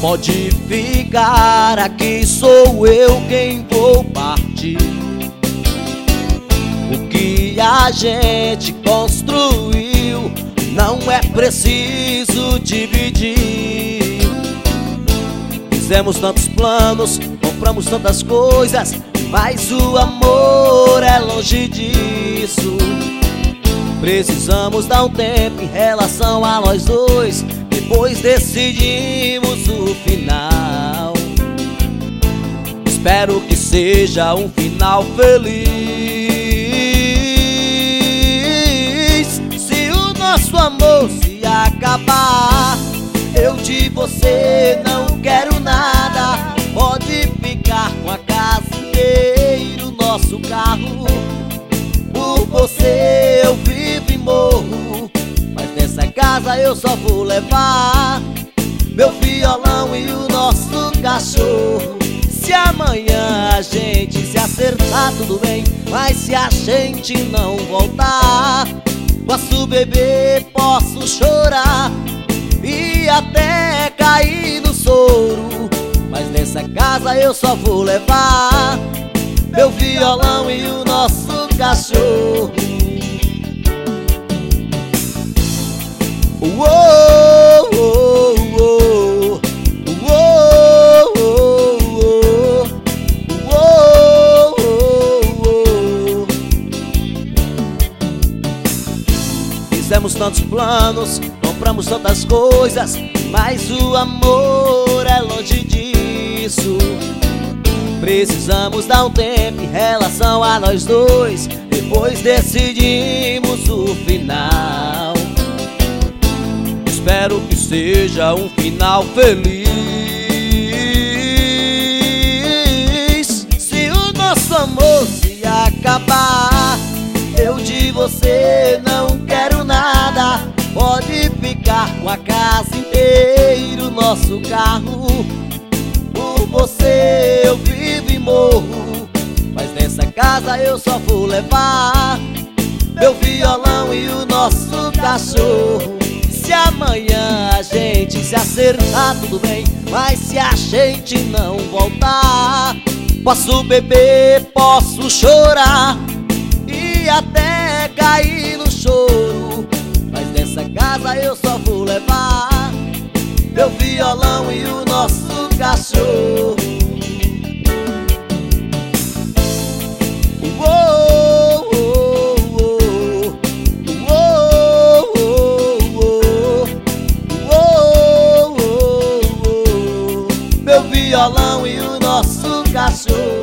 Pode ficar, aqui sou eu quem vou partir. O que a gente construiu não é preciso dividir. Fizemos tantos planos, compramos tantas coisas, mas o amor é longe disso. Precisamos dar um tempo em relação a nós dois, depois decidimos o final. Espero que seja um final feliz. Se o nosso amor se acabar, eu de você não quero nada. Pode ficar com a casa inteira, o nosso carro. Por você eu vivo e morro, mas nessa casa eu só vou levar meu violão e o nosso cachorro. Se amanhã a gente se acertar, tudo bem, mas se a gente não voltar, posso beber, posso chorar e até cair no soro, mas nessa casa eu só vou levar meu violão e o nosso cachorro. Uou, uou, uou, uou, uou, uou, uou. Fizemos tantos planos, compramos tantas coisas, mas o amor é longe disso. Precisamos dar um tempo em relação a nós dois, depois decidimos o final. Espero que seja um final feliz. Se o nosso amor se acabar, eu de você não quero nada. Pode ficar com a casa inteira, o nosso carro. Por você eu vivo e morro, mas nessa casa eu só vou levar meu violão e o nosso cachorro. Se amanhã a gente se acertar, tudo bem, mas se a gente não voltar, posso beber, posso chorar e até cair no choro, mas nessa casa eu só vou levar meu violão e o nosso cachorro. Uou, uou, uou, uou, uou, uou, meu violão e o nosso cachorro.